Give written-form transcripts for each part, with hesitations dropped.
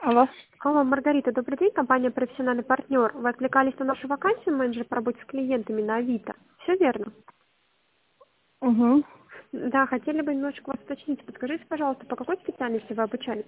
Алло. Алло, Маргарита, добрый день, компания «Профессиональный партнер». Вы откликались на нашу вакансию менеджер по работе с клиентами на Авито. Все верно? Угу. Да, хотели бы немножечко вас уточнить. Подскажите, пожалуйста, по какой специальности вы обучались?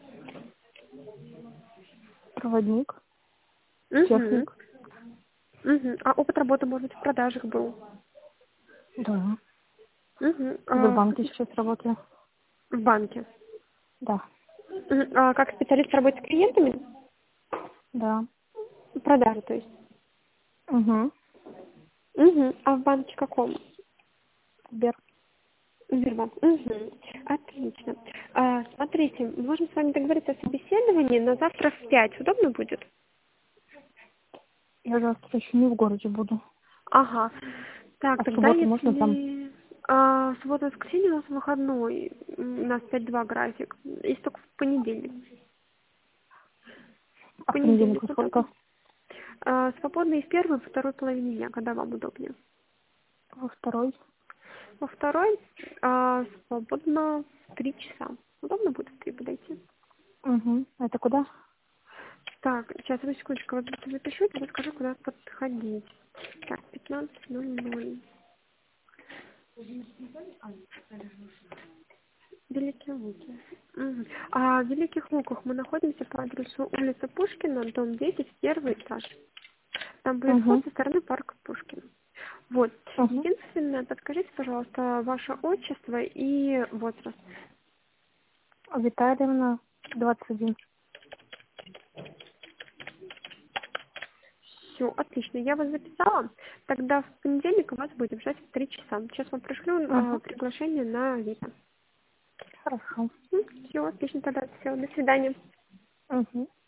Проводник. Угу. Техник. Угу. А опыт работы, может быть, в продажах был? Да. Угу. В Сбербанке сейчас работаю. В банке. Да. А как специалист по работе с клиентами? Да. Продажи, то есть. Угу. Угу. А в банке каком? Сбер. Сбербанк. Угу. Отлично. Смотрите, мы можем с вами договориться о собеседовании на завтра в 5. Удобно будет? Я завтра еще не в городе буду. Ага. Так, А в тогда субботу можно там? если суббота и воскресенье у нас выходной, у нас 5-2 график. Есть только в понедельник. В А в понедельник понедельник во удобно? сколько? Свободно и в первой, и во второй половине дня, когда вам удобнее. Во второй. Во второй свободно в 3 часа. Удобно будет в 3 подойти? Угу. Это куда? Так, сейчас, одну секундочку, вот запишу, тогда скажу, куда подходить. Так, 15:00. Великие Луки. Мгм. А в Великих Луках мы находимся по адресу улица Пушкина, дом 10, первый этаж. Там будет вход Угу. со стороны парка Пушкина. Вот. Угу. Единственное, подскажите, пожалуйста, ваше отчество и возраст. Витальевна, 21. Все, отлично, я вас записала. Тогда в понедельник у вас будет ждать в 3 часа. Сейчас вам пришлю Угу. приглашение на Авито. Хорошо. Все, отлично, тогда все, до свидания. Угу.